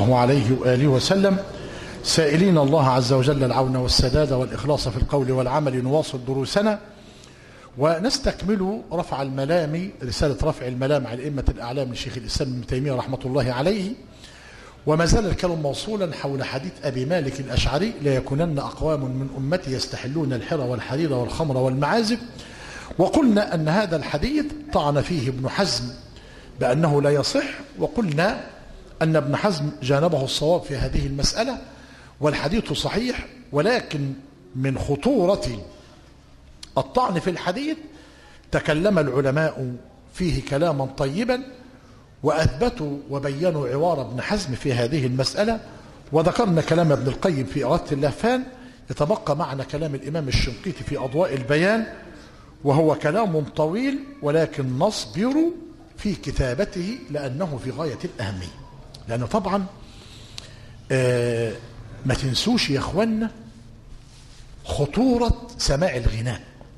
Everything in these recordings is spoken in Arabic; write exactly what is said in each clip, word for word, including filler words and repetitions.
الله عليه وآله وسلم، سائلين الله عز وجل العون والسداد والإخلاص في القول والعمل. نواصل دروسنا ونستكمل رفع الملام، رسالة رفع الملام على الأئمة الأعلام لشيخ الإسلام ابن تيمية رحمة الله عليه. وما زال الكلام موصولا حول حديث أبي مالك الأشعري: لا يكونن أقوام من أمتي يستحلون الحر والحرير والخمر والمعازف. وقلنا أن هذا الحديث طعن فيه ابن حزم بأنه لا يصح، وقلنا أن ابن حزم جانبه الصواب في هذه المسألة والحديث صحيح، ولكن من خطورة الطعن في الحديث تكلم العلماء فيه كلاما طيبا وأثبتوا وبينوا عوار ابن حزم في هذه المسألة، وذكرنا كلام ابن القيم في إغاثة اللهفان. يتبقى معنا كلام الإمام الشنقيطي في أضواء البيان، وهو كلام طويل ولكن نصبر في كتابته لأنه في غاية الأهمية. لأنه طبعا آه ما تنسوش يا أخوانا خطورة سماع الغناء،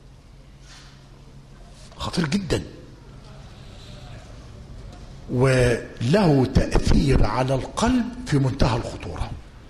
خطير جدا وله تأثير على القلب في منتهى الخطورة.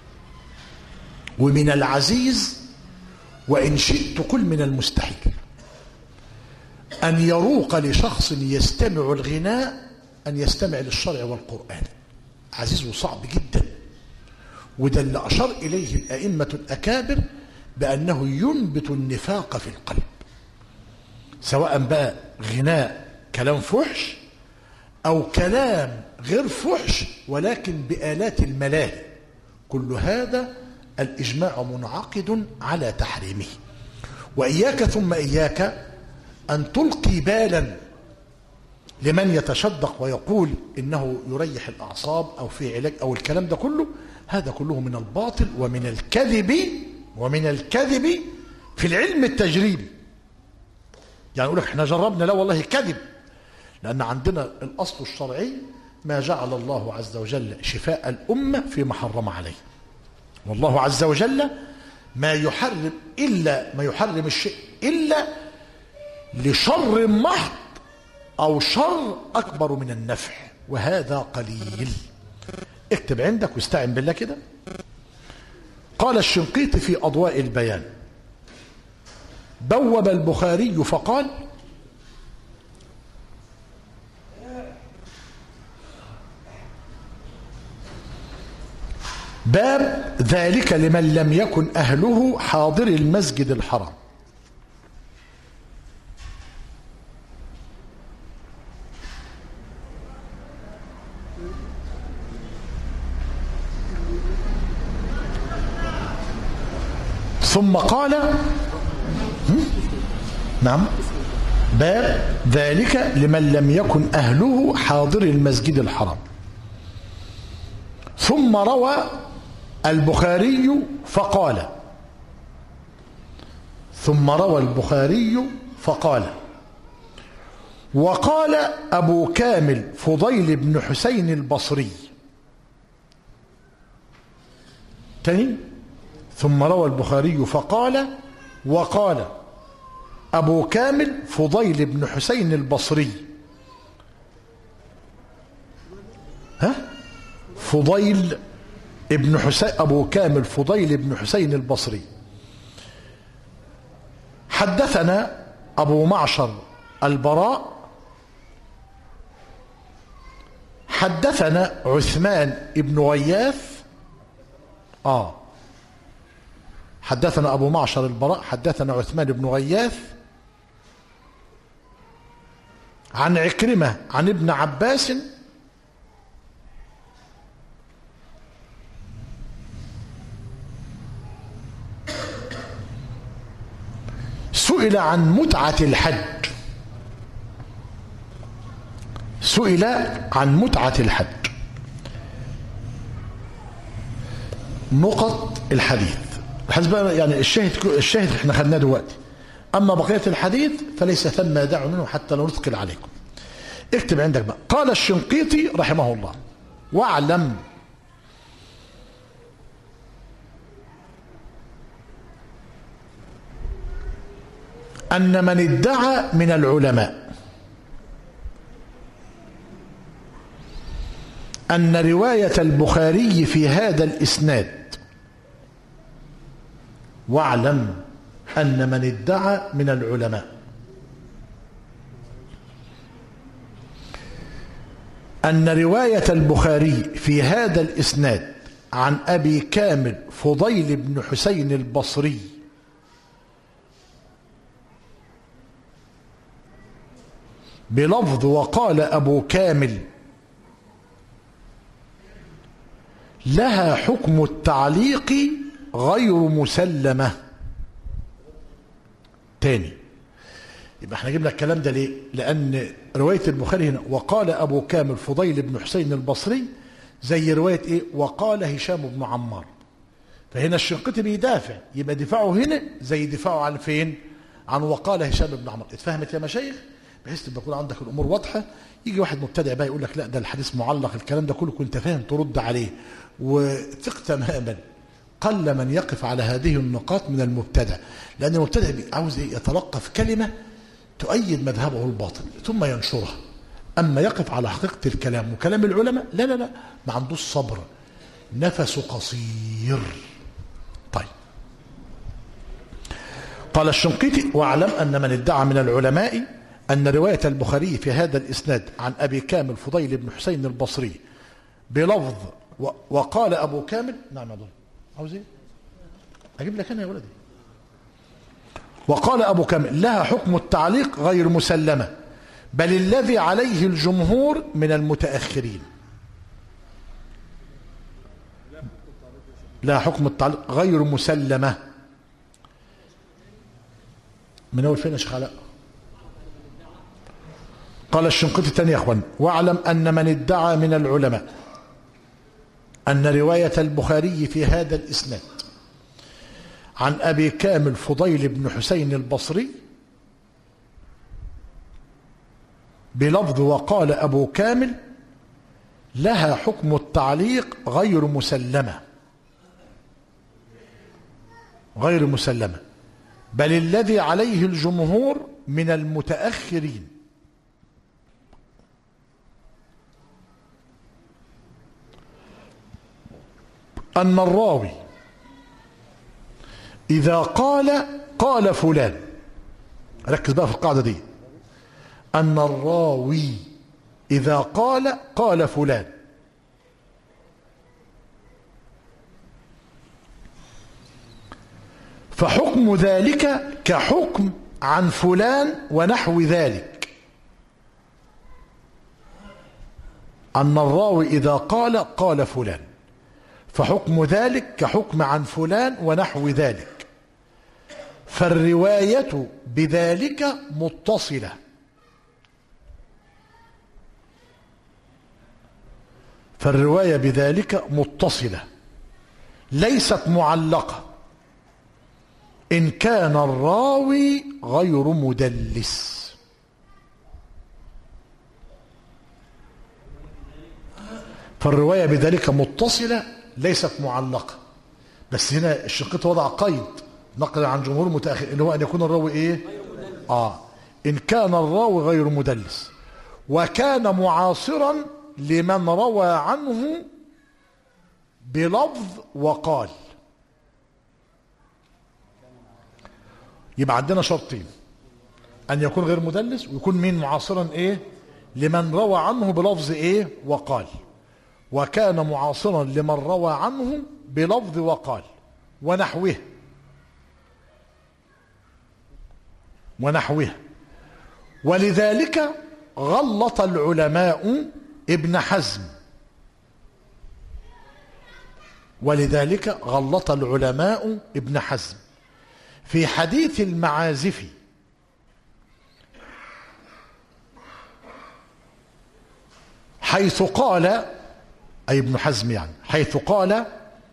ومن العزيز وإن شئت قل من المستحيل أن يروق لشخص يستمع الغناء أن يستمع للشرع والقرآن. عزيز وصعب جدا، وده اللي أشار إليه الأئمة الأكابر بأنه ينبت النفاق في القلب، سواء بقى غناء كلام فحش أو كلام غير فحش ولكن بآلات الملاهي. كل هذا الإجماع منعقد على تحريمه. وإياك ثم إياك أن تلقي بالا لمن يتشدق ويقول إنه يريح الأعصاب أو في علاج أو الكلام ده كله. هذا كله من الباطل ومن الكذب ومن الكذب في العلم التجريبي. يعني يقول لك احنا جربنا، لا والله كذب، لأن عندنا الأصل الشرعي ما جعل الله عز وجل شفاء الأمة فيما حرم عليه. والله عز وجل ما يحرم إلا ما يحرم الشيء إلا لشر محض أو شر أكبر من النفع، وهذا قليل. اكتب عندك واستعن بالله كده. قال الشنقيطي في أضواء البيان: بوب البخاري فقال: باب ذلك لمن لم يكن أهله حاضر المسجد الحرام. ثم قال نعم باب ذلك لمن لم يكن أهله حاضر المسجد الحرام. ثم روى البخاري فقال ثم روى البخاري فقال وقال أبو كامل فضيل بن حسين البصري. تاني: ثم روى البخاري فقال وقال أبو كامل فضيل بن حسين البصري. ها فضيل ابن حسين، أبو كامل فضيل بن حسين البصري. حدثنا أبو معشر البراء حدثنا عثمان ابن غياث آه حدثنا أبو معشر البراء حدثنا عثمان بن غياث عن عكرمة عن ابن عباس سئل عن متعة الحج سئل عن متعة الحج نقط الحديث. الحديث بقى يعني الشاهد الشاهد احنا خدناه دلوقتي، اما بقية الحديث فليس ثم داع منه حتى لو نثقل عليكم. اكتب عندك بقى. قال الشنقيطي رحمه الله: واعلم أن من ادعى من العلماء أن رواية البخاري في هذا الإسناد، واعلم أن من ادعى من العلماء أن رواية البخاري في هذا الإسناد عن أبي كامل فضيل بن حسين البصري بلفظ وقال أبو كامل لها حكم التعليق غير مسلمة. تاني، يبقى احنا جبنا الكلام ده ليه؟ لأن رواية البخاري هنا وقال أبو كامل فضيل بن حسين البصري زي رواية ايه؟ وقال هشام بن عمار. فهنا الشنقيطي بيدافع، يبقى دفاعه هنا زي دفاعه عن فين؟ عن وقال هشام بن عمار. اتفهمت يا مشايخ؟ بحيث تبقى يكون عندك الامور واضحه. يجي واحد مبتدع بقى يقول لك لا ده الحديث معلق، الكلام ده كله كنت فاهم ترد عليه وثق تماما. قل من يقف على هذه النقاط من المبتدع، لان المبتدع عاوز ايه؟ يتلقف كلمه تؤيد مذهبه الباطل ثم ينشرها. اما يقف على حقيقه الكلام وكلام العلماء لا لا لا، ما عندوش صبر، نفسه قصير. طيب، قال الشنقيطي واعلم ان من ادعى من العلماء أن رواية البخاري في هذا الإسناد عن أبي كامل فضيل بن حسين البصري بلفظ وقال أبو كامل. نعم يا دول، عاوز ايه؟ أجيب لك أنا يا ولدي. وقال أبو كامل لها حكم التعليق غير مسلمة، بل الذي عليه الجمهور من المتأخرين. لها حكم التعليق غير مسلمة من أول فين يا شيخ علاء؟ قال الشنقيطي الثاني يا اخوان واعلم ان من ادعى من العلماء ان روايه البخاري في هذا الاسناد عن ابي كامل فضيل بن حسين البصري بلفظ وقال ابو كامل لها حكم التعليق غير مسلمه غير مسلمه بل الذي عليه الجمهور من المتاخرين. أن الراوي إذا قال قال فلان، ركز بقى في القاعدة دي، أن الراوي إذا قال قال فلان فحكم ذلك كحكم عن فلان ونحو ذلك. أن الراوي إذا قال قال فلان فحكم ذلك كحكم عن فلان ونحو ذلك، فالرواية بذلك متصلة فالرواية بذلك متصلة ليست معلقة إن كان الراوي غير مدلس. فالرواية بذلك متصلة ليست معلقة. بس هنا الشنقيطي وضع قيد نقل عن جمهور متأخر اللي هو أن يكون الراوي إيه؟ آه إن كان الراوي غير مدلس وكان معاصرا لمن روى عنه بلفظ وقال. يبقى عندنا شرطين، أن يكون غير مدلس ويكون مين معاصرا إيه؟ لمن روى عنه بلفظ إيه؟ وقال. وكان معاصرا لمن روى عنه بلفظ وقال ونحوه ونحوه ولذلك غلط العلماء ابن حزم ولذلك غلط العلماء ابن حزم في حديث المعازف حيث قال، أي ابن حزم يعني، حيث قال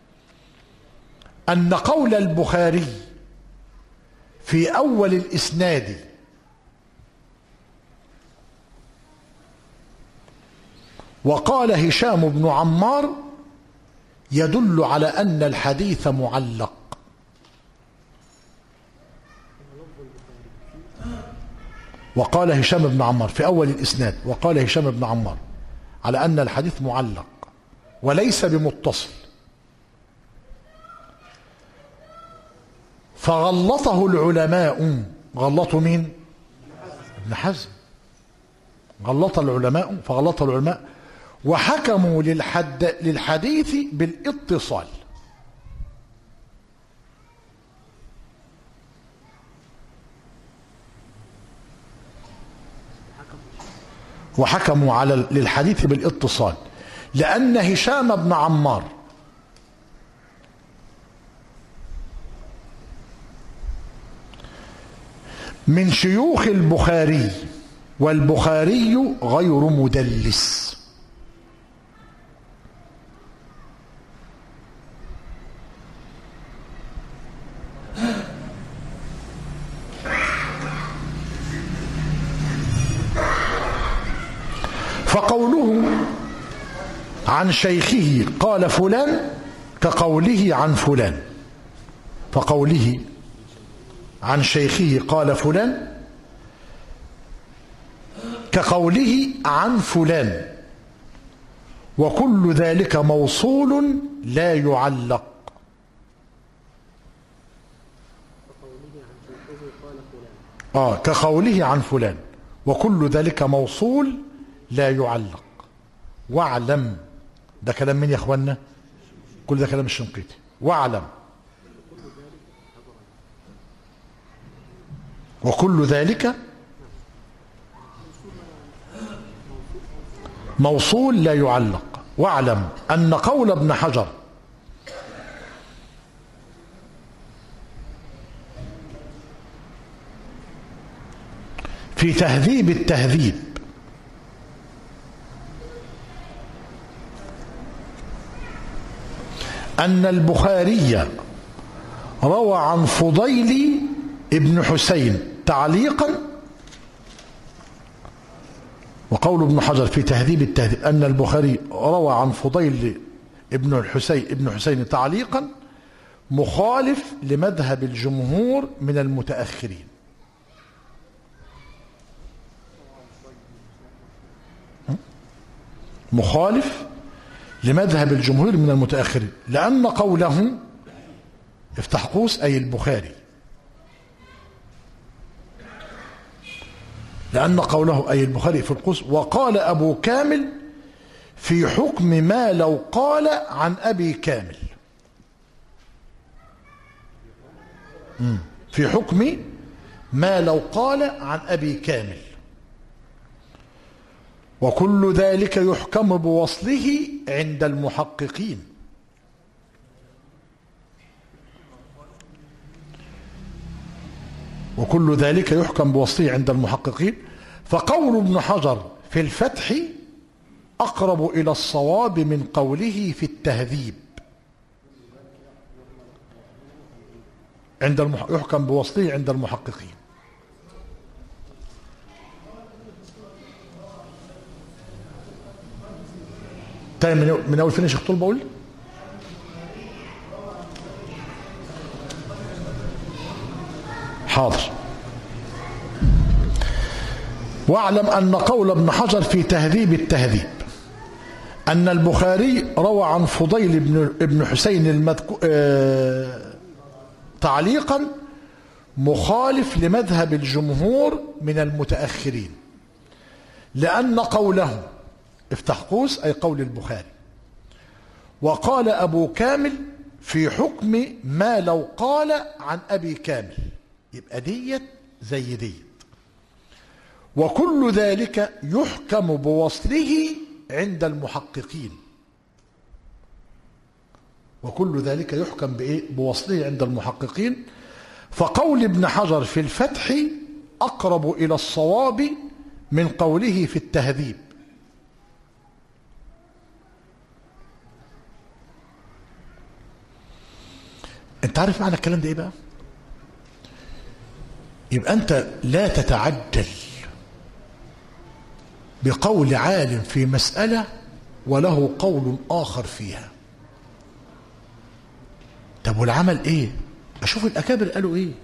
أن قول البخاري في أول الإسناد وقال هشام بن عمار يدل على أن الحديث معلق. وقال هشام بن عمار في أول الإسناد وقال هشام بن عمار على أن الحديث معلق. وليس بمتصل، فغلطه العلماء. غلطوا مين؟ ابن حزم. غلط العلماء فغلط العلماء وحكموا للحد للحديث بالاتصال. وحكموا على للحديث بالاتصال لأن هشام بن عمار من شيوخ البخاري، والبخاري غير مدلس. فقوله عن شيخه قال فلان كقوله عن فلان. فقوله عن شيخه قال فلان كقوله عن فلان، وكل ذلك موصول لا يعلق. آه كقوله عن فلان وكل ذلك موصول لا يعلق. واعلم، ده كلام مين يا اخوانا؟ كل ده كلام الشنقيطي. واعلم وكل ذلك موصول لا يعلق. واعلم أن قول ابن حجر في تهذيب التهذيب أن البخاري روى عن فضيل ابن حسين تعليقا، وقول ابن حجر في تهذيب التهذيب أن البخاري روى عن فضيل ابن الحسين ابن حسين تعليقا مخالف لمذهب الجمهور من المتأخرين. مخالف لمذهب الجمهور من المتأخرين لأن قوله افتح قوس أي البخاري، لأن قوله أي البخاري في القوس. وقال أبو كامل في حكم ما لو قال عن أبي كامل، في حكم ما لو قال عن أبي كامل، وكل ذلك يحكم بوصله عند المحققين. وكل ذلك يحكم بوصله عند المحققين. فقول ابن حجر في الفتح أقرب إلى الصواب من قوله في التهذيب عند المح... يحكم بوصله عند المحققين. تاني من أول فين يا شيخ طول بقول؟ حاضر. واعلم أن قول ابن حجر في تهذيب التهذيب أن البخاري روى عن فضيل ابن حسين المذكو... آه... تعليقا مخالف لمذهب الجمهور من المتأخرين لأن قوله افتح قوس أي قول البخاري. وقال أبو كامل في حكم ما لو قال عن أبي كامل، يبقى ديت زي ديت. وكل ذلك يحكم بوصله عند المحققين. وكل ذلك يحكم بإيه؟ بوصله عند المحققين. فقول ابن حجر في الفتح أقرب إلى الصواب من قوله في التهذيب. انت عارف معنى الكلام ده ايه بقى؟ يبقى انت لا تتعجل بقول عالم في مسألة وله قول آخر فيها. طب والعمل ايه؟ اشوف الاكابر قالوا ايه.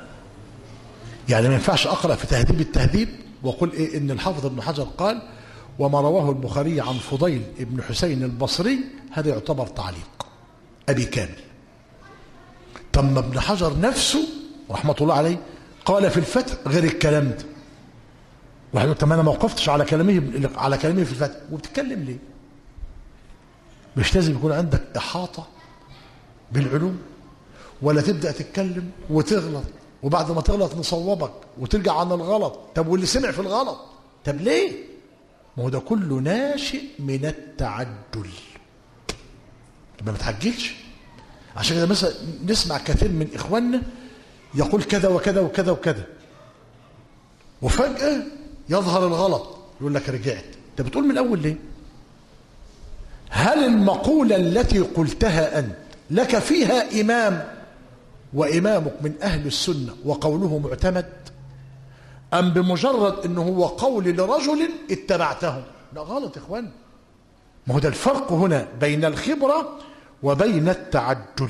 يعني ما ينفعش اقرا في تهذيب التهذيب واقول ايه ان الحافظ ابن حجر قال وما رواه البخاري عن فضيل بن حسين البصري هذا يعتبر تعليق أبي كامل. تم ابن حجر نفسه رحمة الله عليه قال في الفتح غير الكلام ده. واحد يقول طب انا ما وقفتش على كلامه على كلامه في الفتح، وبتتكلم ليه؟ مش لازم يكون عندك إحاطة بالعلوم، ولا تبدأ تتكلم وتغلط وبعد ما تغلط نصوبك وترجع عن الغلط. طب واللي سمع في الغلط طب ليه؟ ما هو ده كله ناشئ من التعجل. ما بتعجلش. عشان كده مثلا نسمع كثير من إخواننا يقول كذا وكذا وكذا وكذا، وفجأة يظهر الغلط يقول لك رجعت. انت بتقول من الأول ليه؟ هل المقولة التي قلتها أنت لك فيها إمام وإمامك من أهل السنة وقوله معتمد، أم بمجرد أنه هو قول لرجل اتبعته؟ لا غلط يا إخوان. ما هو ده الفرق هنا بين الخبرة وبين التعجل.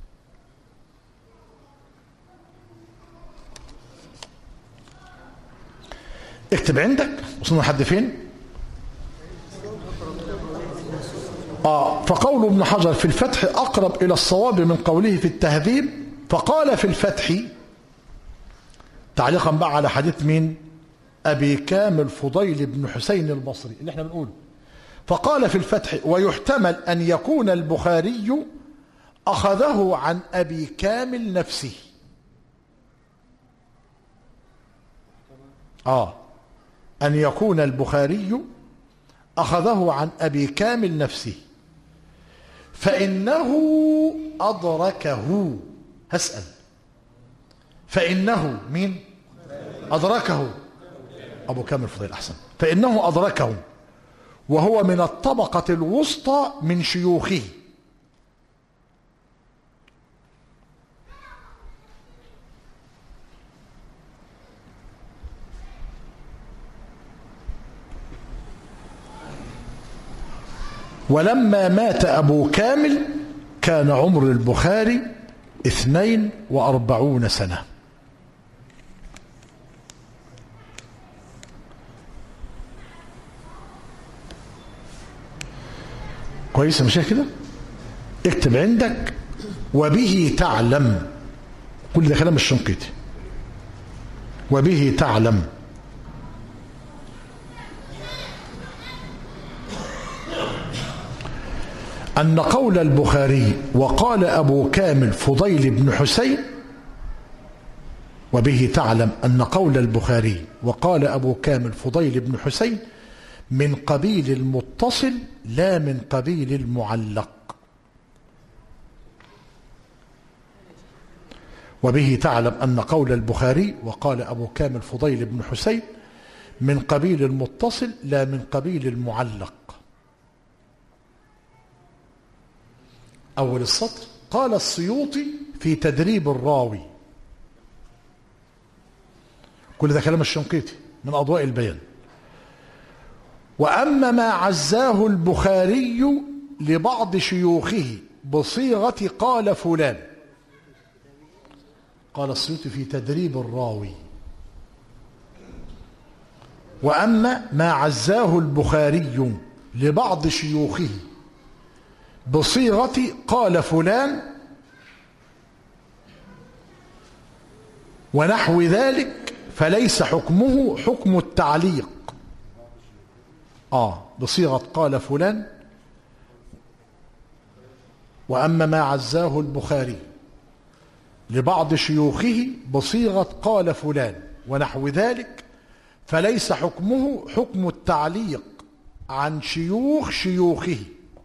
اكتب عندك. وصلنا لحد فين؟ آه فقول ابن حجر في الفتح أقرب إلى الصواب من قوله في التهذيب. فقال في الفتح تعليقا بقى على حديث مين؟ أبي كامل فضيل بن حسين البصري اللي احنا بنقوله. فقال في الفتح ويحتمل أن يكون البخاري أخذه عن أبي كامل نفسه. آه أن يكون البخاري أخذه عن أبي كامل نفسه فإنه أدركه. هسأل فإنه مين؟ أدركه أبو كامل فضيل. أحسن. فإنه أدركه وهو من الطبقة الوسطى من شيوخه. ولما مات أبو كامل كان عمر البخاري اثنين وأربعون سنة. كويس مش كده؟ اكتب عندك وبه تعلم. كل ده كلام الشنقيطي. وبه تعلم أن قول البخاري وقال أبو كامل فضيل بن حسين. وبه تعلم أن قول البخاري وقال أبو كامل فضيل بن حسين من قبيل المتصل لا من قبيل المعلق. وبه تعلم أن قول البخاري وقال أبو كامل فضيل بن حسين من قبيل المتصل لا من قبيل المعلق. أول السطر قال السيوطي في تدريب الراوي. كل ده كلام الشنقيطي من أضواء البيان. وأما ما عزاه البخاري لبعض شيوخه بصيغة قال فلان. قال السيوطي في تدريب الراوي. وأما ما عزاه البخاري لبعض شيوخه بصيغة قال فلان ونحو ذلك فليس حكمه حكم التعليق. آه بصيغة قال فلان. وأما ما عزاه البخاري لبعض شيوخه بصيغة قال فلان ونحو ذلك فليس حكمه حكم التعليق عن شيوخ شيوخه.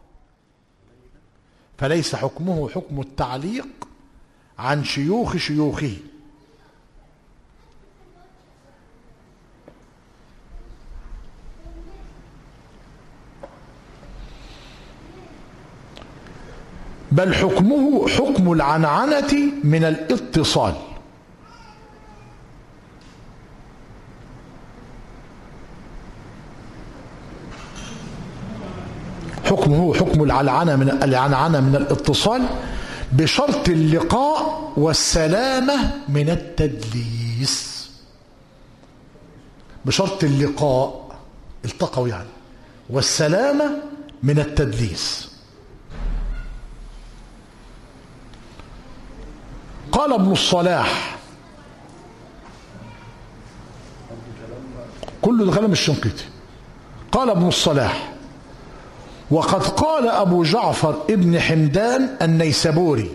فليس حكمه حكم التعليق عن شيوخ شيوخه. بل حكمه حكم العنعنة من الاتصال. حكمه حكم العنعنة من العنعنة من الاتصال بشرط اللقاء والسلامة من التدليس. بشرط اللقاء، التقوا يعني والسلامة من التدليس. قال ابن الصلاح، كل ده كلام الشنقيطي. قال ابن الصلاح: وقد قال أبو جعفر ابن حمدان النيسابوري.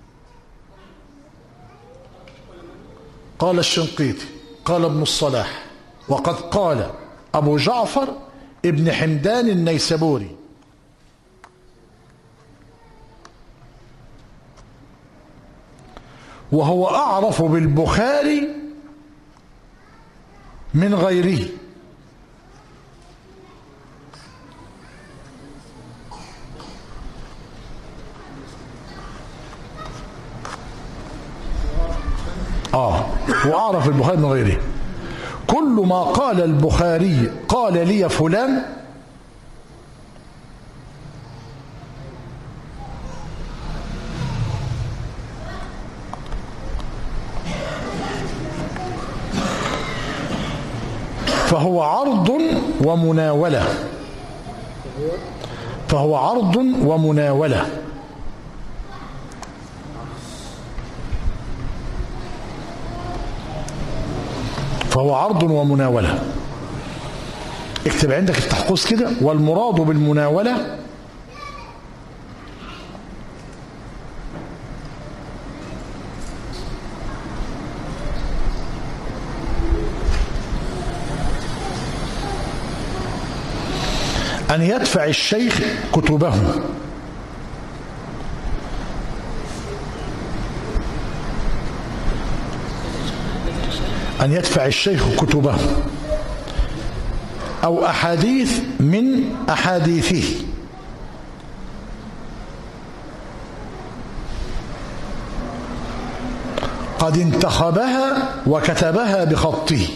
قال الشنقيطي، قال ابن الصلاح: وقد قال أبو جعفر ابن حمدان النيسابوري. وهو أعرف بالبخاري من غيره. آه وأعرف البخاري من غيره. كل ما قال البخاري قال لي فلان فهو عرض ومناولة فهو عرض ومناولة فهو عرض ومناولة. اكتب عندك التحقيق كده: والمراد بالمناولة أن يدفع الشيخ كتبه أن يدفع الشيخ كتبه أو أحاديث من أحاديثه قد انتخبها وكتبها بخطه،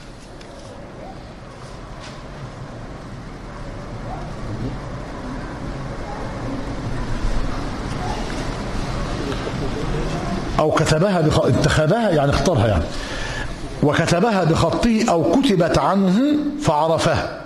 أو كتبها بخ... انتخبها يعني اختارها يعني، وكتبها بخطه أو كتبت عنه فعرفها.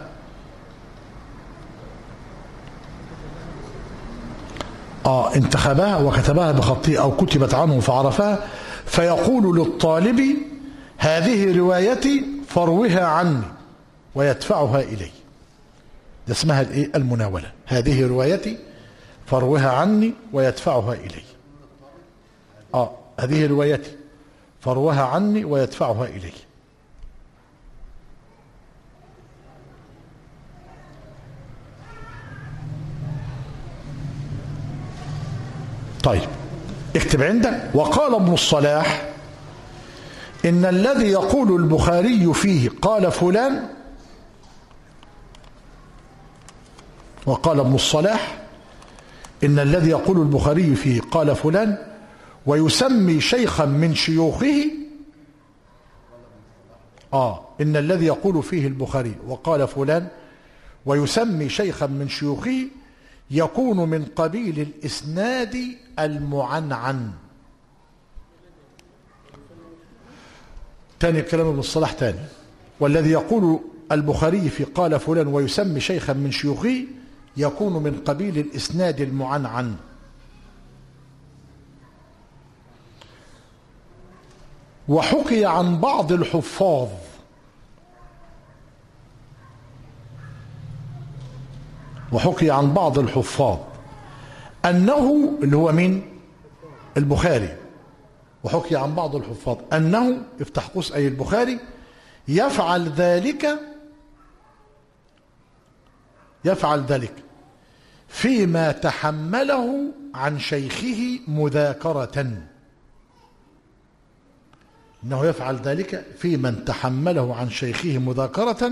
آه انتخبها وكتبها بخطه أو كتبت عنه فعرفها، فيقول للطالب: هذه روايتي فاروها عني، ويدفعها إليه. ده اسمها الايه؟ المناولة. هذه روايتي فاروها عني ويدفعها إليه. آه هذه روايتي فاروها عني ويدفعها إليه. طيب اكتب عندك: وقال ابن الصلاح: إن الذي يقول البخاري فيه قال فلان. وقال ابن الصلاح: إن الذي يقول البخاري فيه قال فلان ويسمي شيخا من شيوخه. آه إن الذي يقول فيه البخاري وقال فلان ويسمي شيخا من شيوخه يكون من قبيل الإسناد المعنعن. تاني كلام ابن الصلاح تاني: والذي يقول البخاري في قال فلان ويسمي شيخا من شيوخه يكون من قبيل الإسناد المعنعن. وحكي عن بعض الحفاظ وحكي عن بعض الحفاظ أنه، اللي هو مين؟ البخاري. وحكي عن بعض الحفاظ أنه، افتح قوس أي البخاري، يفعل ذلك يفعل ذلك فيما تحمله عن شيخه مذاكرة. إنه يفعل ذلك في من تحمله عن شيخه مذاكرة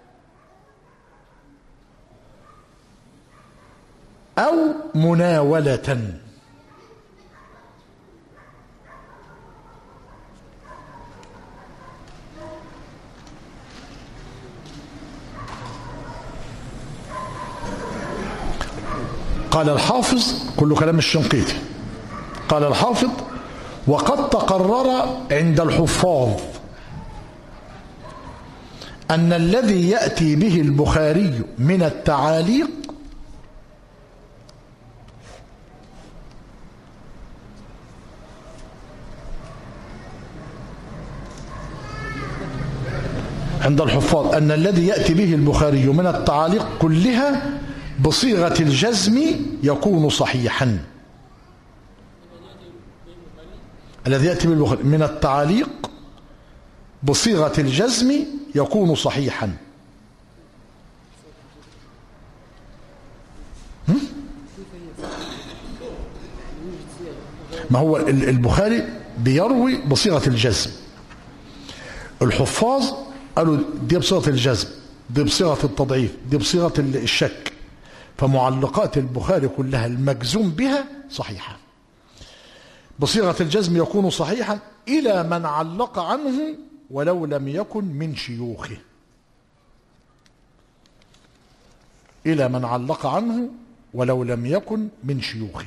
أو مناولة. قال الحافظ، كل كلام الشنقيطي، قال الحافظ: وقد تقرر عند الحفاظ أن الذي يأتي به البخاري من التعاليق عند الحفاظ أن الذي يأتي به البخاري من التعاليق كلها بصيغة الجزم يكون صحيحا. الذي يأتي به البخاري من التعاليق بصيغة الجزم يكون صحيحا. ما هو البخاري بيروي بصيغة الجزم، الحفاظ قالوا دي بصيغة الجزم، دي بصيغة التضعيف، دي بصيغة الشك، فمعلقات البخاري كلها المجزوم بها صحيحة. بصيغة الجزم يكون صحيحا إلى من علق عنه ولو لم يكن من شيوخه، إلى من علق عنه ولو لم يكن من شيوخه.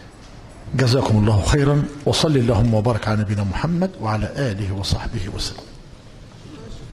جزاكم الله خيرا، وصلي اللهم وبارك على نبينا محمد وعلى آله وصحبه وسلم.